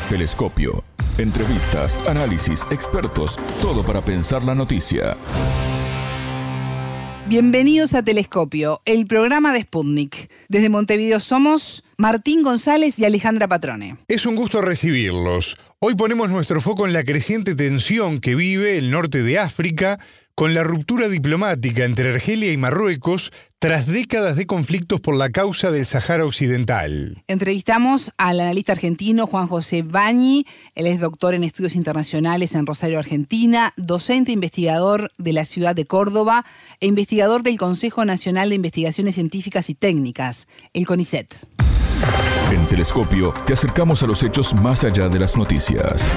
Telescopio. Entrevistas, análisis, expertos, todo para pensar la noticia. Bienvenidos a Telescopio, el programa de Sputnik. Desde Montevideo somos Martín González y Alejandra Patrone. Es un gusto recibirlos. Hoy ponemos nuestro foco en la creciente tensión que vive el norte de África con la ruptura diplomática entre Argelia y Marruecos tras décadas de conflictos por la causa del Sahara Occidental. Entrevistamos al analista argentino Juan José Bagni. Él es doctor en estudios internacionales en Rosario, Argentina, docente investigador de la ciudad de Córdoba e investigador del Consejo Nacional de Investigaciones Científicas y Técnicas, el CONICET. En Telescopio te acercamos a los hechos más allá de las noticias.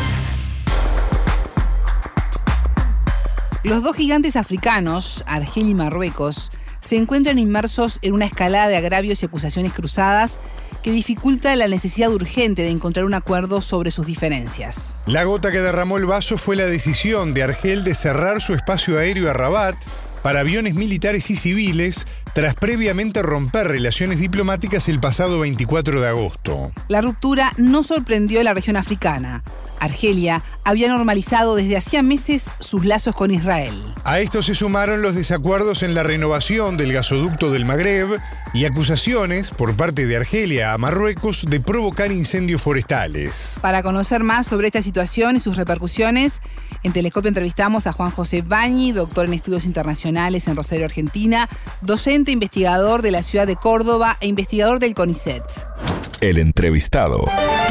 Los dos gigantes africanos, Argelia y Marruecos, se encuentran inmersos en una escalada de agravios y acusaciones cruzadas que dificulta la necesidad urgente de encontrar un acuerdo sobre sus diferencias. La gota que derramó el vaso fue la decisión de Argel de cerrar su espacio aéreo a Rabat para aviones militares y civiles, tras previamente romper relaciones diplomáticas el pasado 24 de agosto. La ruptura no sorprendió a la región africana. Argelia había normalizado desde hacía meses sus lazos con Israel. A esto se sumaron los desacuerdos en la renovación del gasoducto del Magreb y acusaciones por parte de Argelia a Marruecos de provocar incendios forestales. Para conocer más sobre esta situación y sus repercusiones, en Telescopio entrevistamos a Juan José Bagni, doctor en estudios internacionales en Rosario, Argentina, docente investigador de la ciudad de Córdoba e investigador del CONICET. El entrevistado.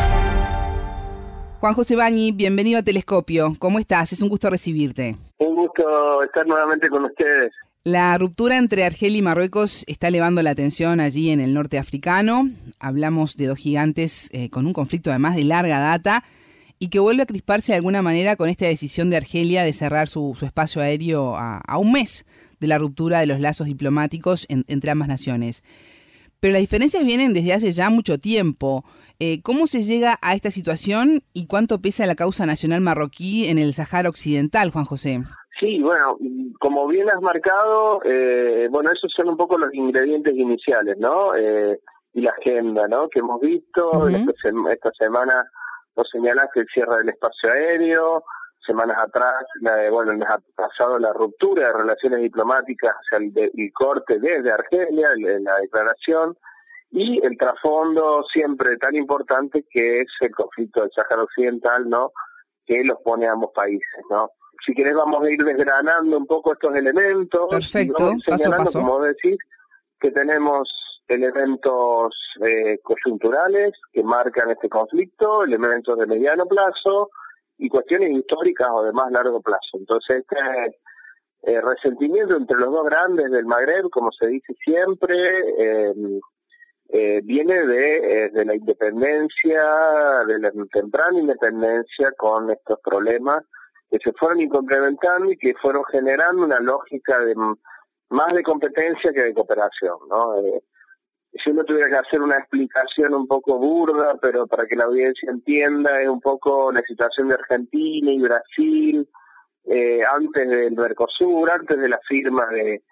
Juan José Bagni, bienvenido a Telescopio. ¿Cómo estás? Es un gusto recibirte. Un gusto estar nuevamente con ustedes. La ruptura entre Argelia y Marruecos está elevando la tensión allí en el norte africano. Hablamos de dos gigantes con un conflicto además de larga data y que vuelve a crisparse de alguna manera con esta decisión de Argelia de cerrar su espacio aéreo a un mes de la ruptura de los lazos diplomáticos entre ambas naciones. Pero las diferencias vienen desde hace ya mucho tiempo. ¿Cómo se llega a esta situación y cuánto pesa la causa nacional marroquí en el Sahara Occidental, Juan José? Sí, bueno, como bien has marcado, esos son un poco los ingredientes iniciales, ¿no? Y la agenda, ¿no? Que hemos visto. Uh-huh. Esta semana nos señalaste el cierre del espacio aéreo. Semanas atrás, nos ha pasado la ruptura de relaciones diplomáticas, o sea, el corte desde Argelia, la declaración, y el trasfondo siempre tan importante que es el conflicto del Sahara Occidental, ¿no? Que los pone a ambos países, ¿no? Si querés vamos a ir desgranando un poco estos elementos. Perfecto, paso a paso. Como decís, que tenemos elementos coyunturales que marcan este conflicto, elementos de mediano plazo, y cuestiones históricas o de más largo plazo. Entonces, este resentimiento entre los dos grandes del Magreb, como se dice siempre, viene de la independencia, de la temprana independencia, con estos problemas que se fueron complementando y que fueron generando una lógica de más de competencia que de cooperación, ¿no? Si uno tuviera que hacer una explicación un poco burda, pero para que la audiencia entienda, es un poco la situación de Argentina y Brasil antes del Mercosur, antes de la firma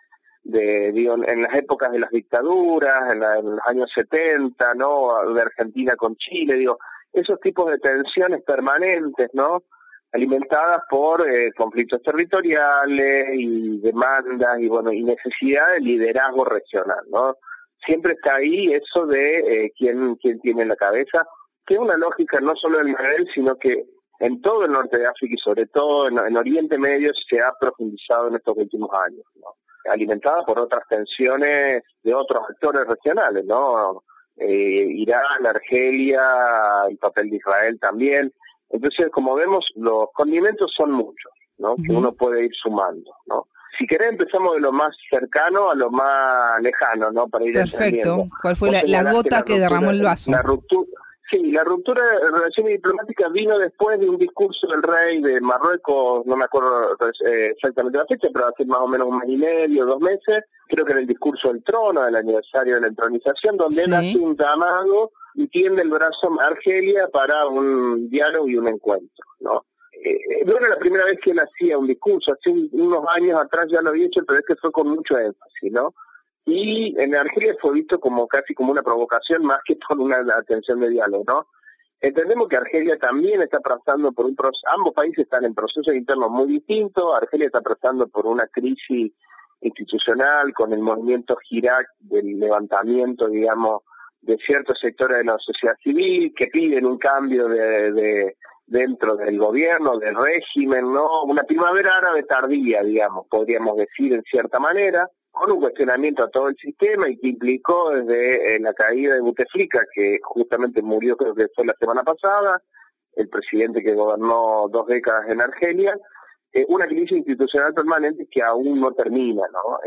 en las épocas de las dictaduras, en los años 70, ¿no? De Argentina con Chile, esos tipos de tensiones permanentes, ¿no? Alimentadas por conflictos territoriales y demandas y necesidad de liderazgo regional, ¿no? Siempre está ahí eso de quién tiene la cabeza, que es una lógica no solo del Magreb, sino que en todo el norte de África y sobre todo en Oriente Medio se ha profundizado en estos últimos años, ¿no? Alimentada por otras tensiones de otros actores regionales, ¿no? Irán, Argelia, el papel de Israel también. Entonces, como vemos, los condimentos son muchos, ¿no? Uh-huh. Que uno puede ir sumando, ¿no? Si querés empezamos de lo más cercano a lo más lejano, ¿no? Para ir Perfecto. ¿Cuál fue la gota que derramó el vaso? La ruptura de relaciones diplomáticas vino después de un discurso del rey de Marruecos, no me acuerdo exactamente la fecha, pero hace más o menos un mes y medio, 2 meses, creo que en el discurso del trono, del aniversario de la entronización, donde él hace un llamado y tiende el brazo a Argelia para un diálogo y un encuentro, ¿no? No era la primera vez que él hacía un discurso, hace unos años atrás ya lo había hecho, pero es que fue con mucho énfasis, ¿no? Y en Argelia fue visto como casi como una provocación más que por una atención de diálogo, ¿no? Entendemos que Argelia también está pasando por un proceso, ambos países están en procesos internos muy distintos. Argelia está pasando por una crisis institucional con el movimiento Hirak del levantamiento, digamos, de ciertos sectores de la sociedad civil que piden un cambio de dentro del gobierno, del régimen, ¿no? Una primavera árabe tardía, digamos, podríamos decir en cierta manera, con un cuestionamiento a todo el sistema y que implicó desde la caída de Bouteflika, que justamente murió, creo que fue la semana pasada, el presidente que gobernó 2 décadas en Argelia, una crisis institucional permanente que aún no termina, ¿no?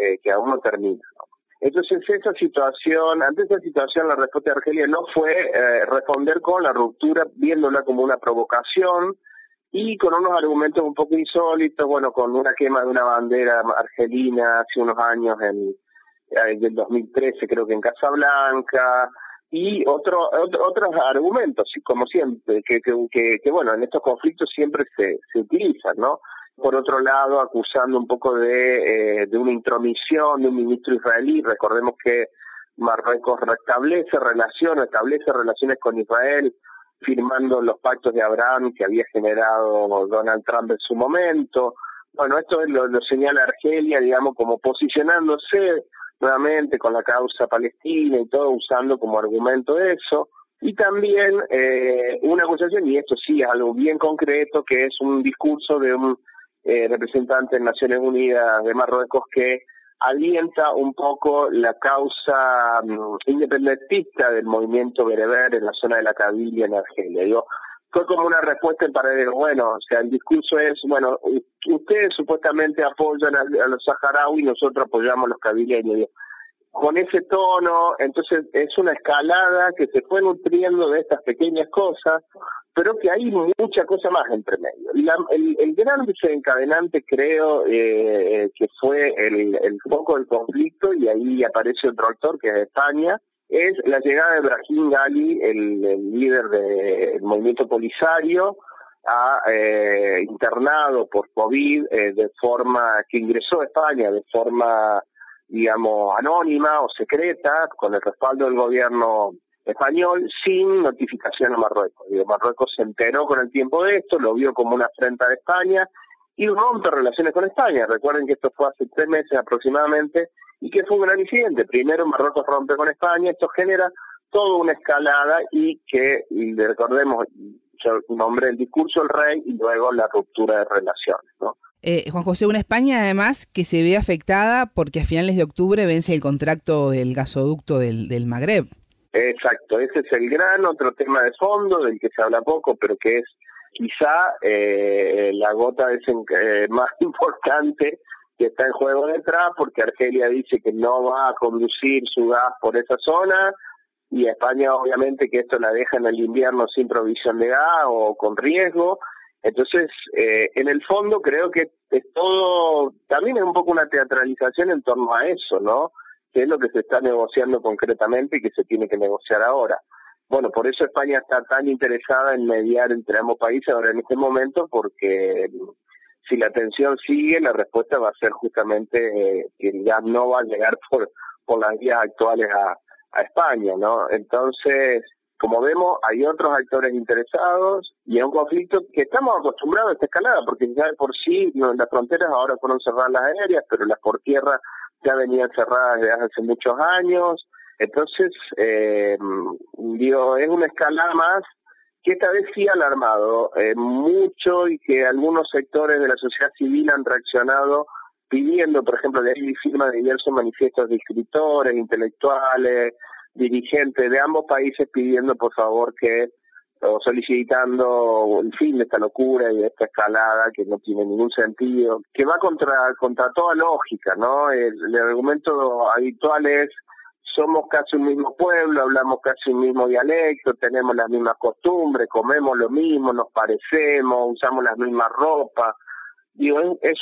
Entonces ante esa situación, la respuesta de Argelia no fue responder con la ruptura, viéndola como una provocación y con unos argumentos un poco insólitos, bueno, con una quema de una bandera argelina hace unos años, del 2013 creo que en Casablanca, y otros argumentos, como siempre, que bueno, en estos conflictos siempre se utilizan, ¿no? Por otro lado, acusando un poco de una intromisión de un ministro israelí. Recordemos que Marruecos establece relaciones con Israel, firmando los pactos de Abraham que había generado Donald Trump en su momento. Bueno, esto lo señala Argelia, digamos, como posicionándose nuevamente con la causa palestina y todo, usando como argumento eso. Y también una acusación, y esto sí es algo bien concreto, que es un discurso de un representante de Naciones Unidas de Marruecos que alienta un poco la causa independentista del movimiento bereber en la zona de la Kabilia en Argelia. Fue como una respuesta en paralelo. Bueno, o sea, el discurso es, bueno, ustedes supuestamente apoyan a los saharauis, nosotros apoyamos a los kabileños. Con ese tono, entonces es una escalada que se fue nutriendo de estas pequeñas cosas, pero que hay mucha cosa más entre medio. El gran desencadenante, creo, que fue el foco del conflicto, y ahí aparece otro actor que es España, es la llegada de Brahim Ghali, el líder del movimiento Polisario, internado por COVID, de forma que ingresó a España de forma, digamos, anónima o secreta, con el respaldo del gobierno español, sin notificación a Marruecos. Marruecos se enteró con el tiempo de esto, lo vio como una afrenta de España y rompe relaciones con España. Recuerden que esto fue hace 3 meses aproximadamente y que fue un gran incidente. Primero Marruecos rompe con España, esto genera toda una escalada y que, recordemos, yo nombré el discurso del rey y luego la ruptura de relaciones, ¿no? Juan José, una España además que se ve afectada porque a finales de octubre vence el contrato del gasoducto del Magreb. Exacto, ese es el gran otro tema de fondo del que se habla poco, pero que es quizá la gota más importante que está en juego detrás, porque Argelia dice que no va a conducir su gas por esa zona, y España obviamente que esto la deja en el invierno sin provisión de gas o con riesgo. Entonces, en el fondo creo que es todo, también es un poco una teatralización en torno a eso, ¿no? Que es lo que se está negociando concretamente y que se tiene que negociar ahora. Bueno, por eso España está tan interesada en mediar entre ambos países ahora en este momento, porque si la tensión sigue, la respuesta va a ser justamente que el gas no va a llegar por las vías actuales a España, ¿no? Entonces, como vemos, hay otros actores interesados y es un conflicto que estamos acostumbrados a esta escalada, porque ya de por sí las fronteras ahora fueron cerradas las aéreas, pero las por tierra ya venían cerradas desde hace muchos años. Entonces, es una escalada más que esta vez sí ha alarmado mucho, y que algunos sectores de la sociedad civil han reaccionado pidiendo, por ejemplo, de ahí firma diversos manifiestos de escritores, intelectuales, dirigentes de ambos países pidiendo por favor o solicitando el fin de esta locura y de esta escalada que no tiene ningún sentido, que va contra toda lógica, ¿no? El argumento habitual es: somos casi un mismo pueblo, hablamos casi un mismo dialecto, tenemos las mismas costumbres, comemos lo mismo, nos parecemos, usamos las mismas ropas. Digo, es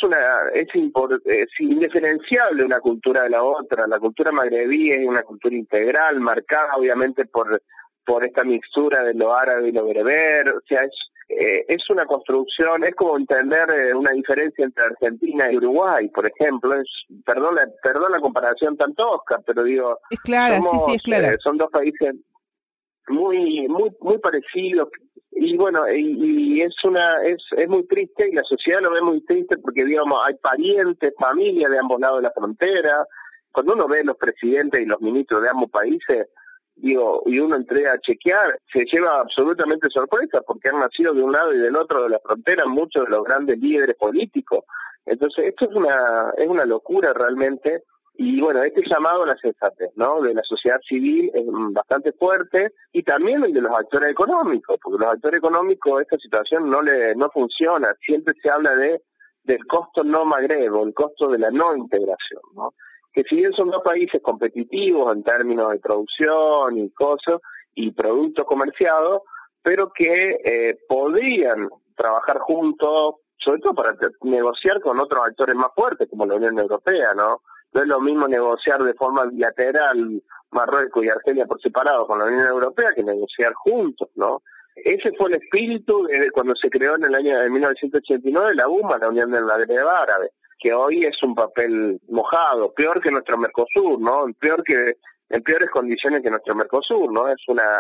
indiferenciable una cultura de la otra. La cultura magrebí es una cultura integral, marcada obviamente por esta mixtura de lo árabe y lo bereber. O sea, es una construcción, es como entender una diferencia entre Argentina y Uruguay, por ejemplo. Perdón la comparación tan tosca, pero digo... Es clara, sí, es clara. Son dos países... muy parecido. Y bueno, y es muy triste, y la sociedad lo ve muy triste porque, digamos, hay parientes, familia de ambos lados de la frontera. Cuando uno ve los presidentes y los ministros de ambos países, digo, y uno entrega a chequear, se lleva absolutamente sorpresa porque han nacido de un lado y del otro de la frontera muchos de los grandes líderes políticos. Entonces, esto es una locura realmente. Y bueno, este llamado a la sensatez, ¿no?, de la sociedad civil es bastante fuerte, y también el de los actores económicos, porque los actores económicos esta situación no funciona. Siempre se habla del costo no magrebo, el costo de la no integración, ¿no?, que si bien son dos países competitivos en términos de producción y cosas y productos comerciados, pero que podrían trabajar juntos, sobre todo para negociar con otros actores más fuertes como la Unión Europea, ¿no? No es lo mismo negociar de forma bilateral Marruecos y Argelia por separado con la Unión Europea que negociar juntos, ¿no? Ese fue el espíritu de cuando se creó en el año de 1989 la UMA, la Unión del Magreb Árabe, que hoy es un papel mojado, peor que nuestro Mercosur, ¿no? En peores condiciones que nuestro Mercosur, ¿no? Es una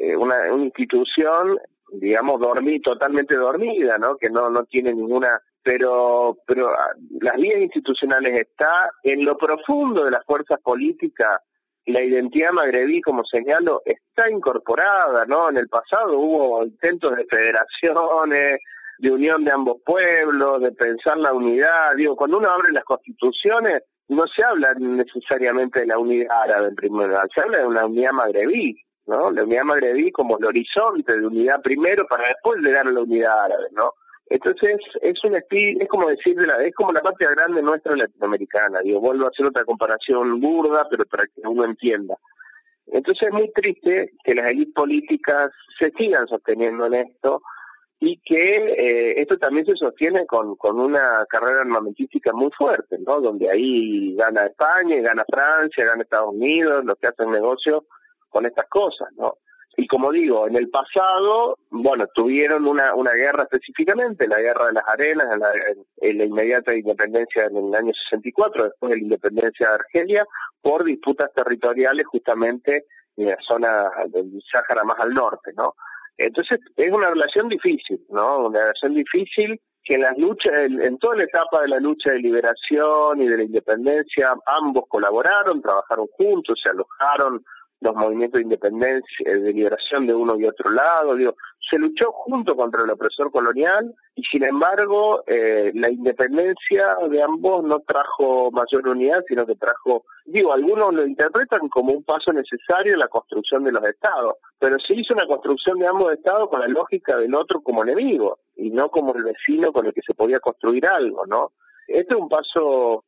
institución, digamos, totalmente dormida, ¿no? Que no tiene ninguna... Pero las vías institucionales está en lo profundo de las fuerzas políticas. La identidad magrebí, como señalo, está incorporada, ¿no? En el pasado hubo intentos de federaciones, de unión de ambos pueblos, de pensar la unidad. Digo, cuando uno abre las constituciones, no se habla necesariamente de la unidad árabe en primer lugar, se habla de una unidad magrebí, ¿no? La unidad magrebí como el horizonte de unidad primero para después llegar a la unidad árabe, ¿no? Entonces es un espíritu, es como decir, es como la patria grande nuestra latinoamericana. Digo, vuelvo a hacer otra comparación burda, pero para que uno entienda. Entonces es muy triste que las élites políticas se sigan sosteniendo en esto, y que esto también se sostiene con una carrera armamentística muy fuerte, ¿no? Donde ahí gana España, gana Francia, gana Estados Unidos, los que hacen negocio con estas cosas, ¿no? Y como digo, en el pasado, bueno, tuvieron una guerra específicamente, la guerra de las arenas, en la inmediata independencia en el año 64, después de la independencia de Argelia, por disputas territoriales justamente en la zona del Sáhara más al norte, ¿no? Entonces es una relación difícil, ¿no? Una relación difícil que en las luchas, en toda la etapa de la lucha de liberación y de la independencia, ambos colaboraron, trabajaron juntos, se alojaron los movimientos de independencia, de liberación de uno y otro lado. Digo, se luchó junto contra el opresor colonial, y sin embargo la independencia de ambos no trajo mayor unidad, sino que trajo, algunos lo interpretan como un paso necesario en la construcción de los estados, pero se hizo una construcción de ambos estados con la lógica del otro como enemigo y no como el vecino con el que se podía construir algo, ¿no? Este es un paso,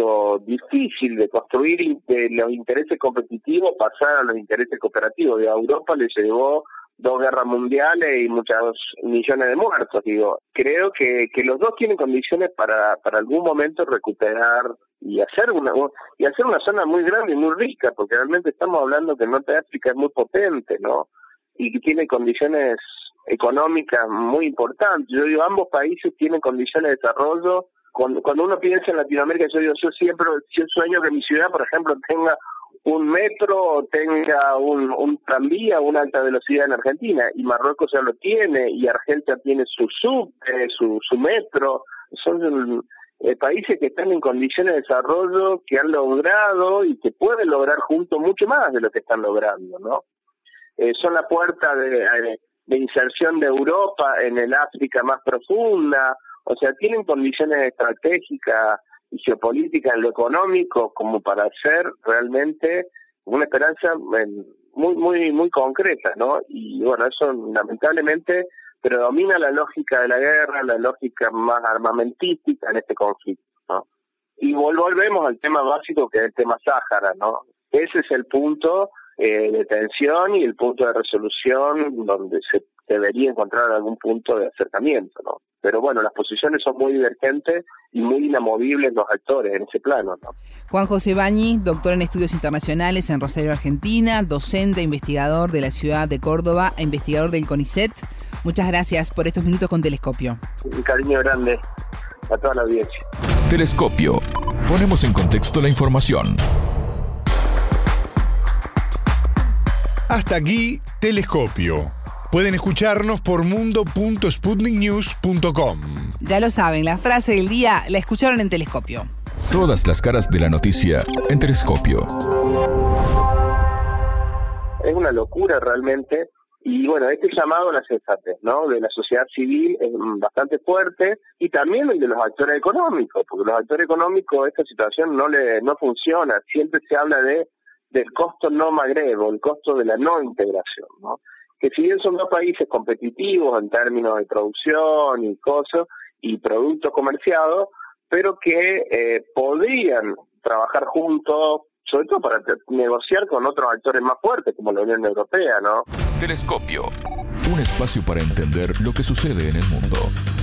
difícil de construir, de los intereses competitivos pasar a los intereses cooperativos. A Europa le llevó 2 guerras mundiales y muchos millones de muertos. Creo que los dos tienen condiciones para algún momento recuperar y hacer una zona muy grande y muy rica, porque realmente estamos hablando que el norte de África es muy potente, ¿no? Y que tiene condiciones económicas muy importantes. Ambos países tienen condiciones de desarrollo. Cuando uno piensa en Latinoamérica, yo sueño que mi ciudad, por ejemplo, tenga un metro, tenga un tranvía, una alta velocidad en Argentina, y Marruecos ya lo tiene, y Argelia tiene su su metro. Son países que están en condiciones de desarrollo, que han logrado y que pueden lograr juntos mucho más de lo que están logrando, ¿no? Son la puerta de inserción de Europa en el África más profunda. O sea, tienen condiciones estratégicas y geopolíticas en lo económico como para hacer realmente una esperanza muy concreta, ¿no? Y bueno, eso lamentablemente predomina la lógica de la guerra, la lógica más armamentística en este conflicto, ¿no? Y volvemos al tema básico, que es el tema Sáhara, ¿no? Ese es el punto de tensión y el punto de resolución donde se debería encontrar algún punto de acercamiento, ¿no? Pero bueno, las posiciones son muy divergentes y muy inamovibles los actores en ese plano, ¿no? Juan José Bañi, doctor en estudios internacionales en Rosario, Argentina, docente, investigador de la ciudad de Córdoba e investigador del CONICET. Muchas gracias por estos minutos con Telescopio. Un cariño grande a toda la audiencia. Telescopio. Ponemos en contexto la información. Hasta aquí, Telescopio. Pueden escucharnos por mundo.sputniknews.com. Ya lo saben, la frase del día la escucharon en Telescopio. Todas las caras de la noticia en Telescopio. Es una locura realmente. Y bueno, este llamado a la sensatez, ¿no?, de la sociedad civil es bastante fuerte, y también el de los actores económicos, porque los actores económicos esta situación no funciona. Siempre se habla del costo no magrebo, el costo de la no integración, ¿no?, que si bien son dos países competitivos en términos de producción y cosas y productos comerciados, pero que podrían trabajar juntos, sobre todo para negociar con otros actores más fuertes como la Unión Europea, ¿no? Telescopio, un espacio para entender lo que sucede en el mundo.